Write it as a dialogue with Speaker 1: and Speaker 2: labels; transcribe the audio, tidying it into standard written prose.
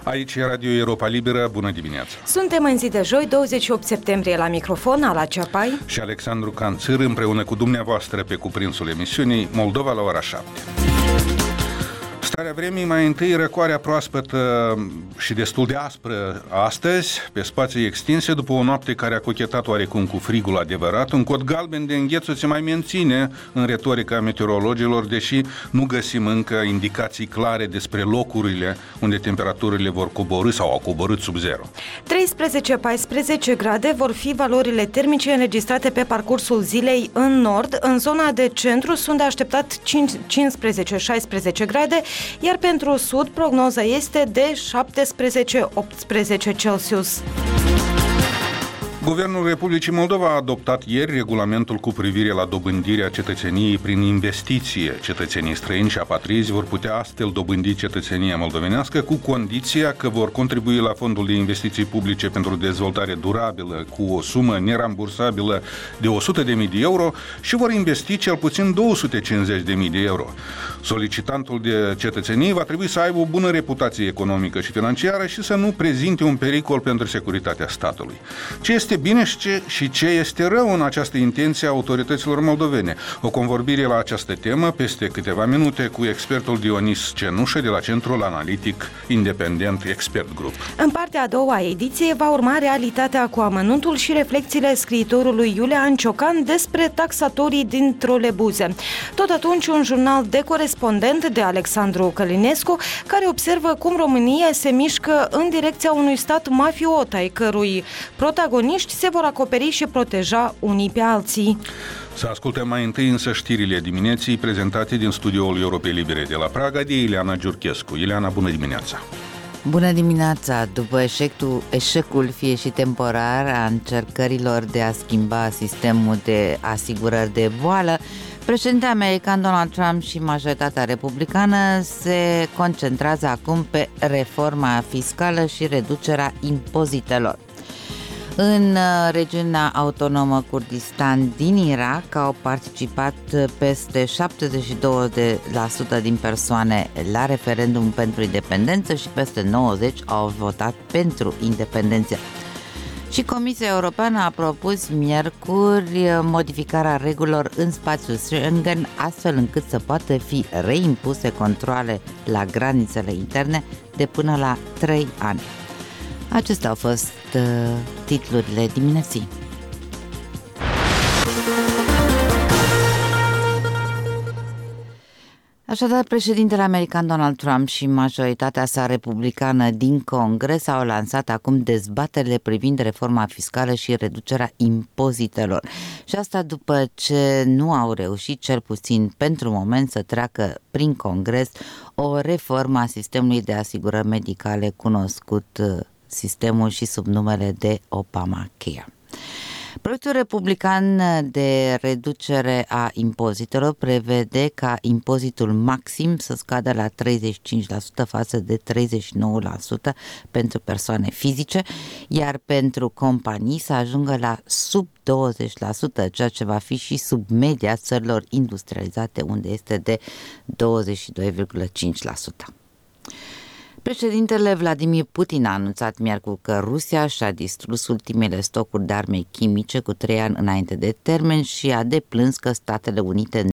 Speaker 1: Aici e Radio Europa Liberă, bună dimineața!
Speaker 2: Suntem în zi de joi, 28 septembrie, la microfon, Ala Ceapai
Speaker 1: și Alexandru Canțir, împreună cu dumneavoastră pe cuprinsul emisiunii Moldova la ora 7. Starea vremii, mai întâi răcoarea proaspătă și destul de aspră astăzi, pe spații extinse, după o noapte care a cochetat oarecum cu frigul adevărat. Un cod galben de îngheț se mai menține în retorica meteorologilor, deși nu găsim încă indicații clare despre locurile unde temperaturile vor coborî sau au coborât sub zero.
Speaker 2: 13-14 grade vor fi valorile termice înregistrate pe parcursul zilei în nord. În zona de centru sunt de așteptat 15-16 grade, iar pentru sud prognoza este de 17-18 Celsius.
Speaker 1: Guvernul Republicii Moldova a adoptat ieri regulamentul cu privire la dobândirea cetățeniei prin investiție. Cetățenii străini și apatrizi vor putea astfel dobândi cetățenia moldovenească cu condiția că vor contribui la Fondul de Investiții Publice pentru Dezvoltare Durabilă cu o sumă nerambursabilă de 100.000 de euro și vor investi cel puțin 250.000 de euro. Solicitantul de cetățenie va trebui să aibă o bună reputație economică și financiară și să nu prezinte un pericol pentru securitatea statului. Ce este bine și ce este rău în această intenție a autorităților moldovene? O convorbire la această temă peste câteva minute cu expertul Dionis Cenușă de la Centrul Analitic Independent Expert Group.
Speaker 2: În partea a doua ediție va urma realitatea cu amănuntul și reflexiile scriitorului Iulian Ciocan despre taxatorii din trolebuze. Tot atunci un jurnal de corespondent de Alexandru Călinescu, care observă cum România se mișcă în direcția unui stat mafiot, ai cărui protagoniști se vor acoperi și proteja unii pe alții.
Speaker 1: Să ascultăm mai întâi însă știrile dimineții prezentate din studioul Europei Libere de la Praga de Ileana Giurchescu. Ileana, bună dimineața!
Speaker 3: Bună dimineața! După eșecul, fie și temporar, a încercărilor de a schimba sistemul de asigurări de boală, președintele american Donald Trump și majoritatea republicană se concentrează acum pe reforma fiscală și reducerea impozitelor. În regiunea autonomă Kurdistan din Irak au participat peste 72% din persoane la referendum pentru independență și peste 90% au votat pentru independență. Și Comisia Europeană a propus miercuri modificarea regulilor în spațiul Schengen, astfel încât să poată fi reimpuse controale la granițele interne de până la 3 ani. Acestea au fost titlurile dimineții. Așadar, președintele american Donald Trump și majoritatea sa republicană din Congres au lansat acum dezbaterile privind reforma fiscală și reducerea impozitelor. Și asta după ce nu au reușit, cel puțin pentru moment, să treacă prin Congres o reformă a sistemului de asigurări medicale cunoscut sistemul și sub numele de Obamacare. Proiectul republican de reducere a impozitelor prevede ca impozitul maxim să scadă la 35% față de 39% pentru persoane fizice, iar pentru companii să ajungă la sub 20%, ceea ce va fi și sub media țărilor industrializate, unde este de 22,5%. Președintele Vladimir Putin a anunțat miercuri că Rusia și-a distrus ultimele stocuri de arme chimice cu 3 ani înainte de termen și a deplâns că Statele Unite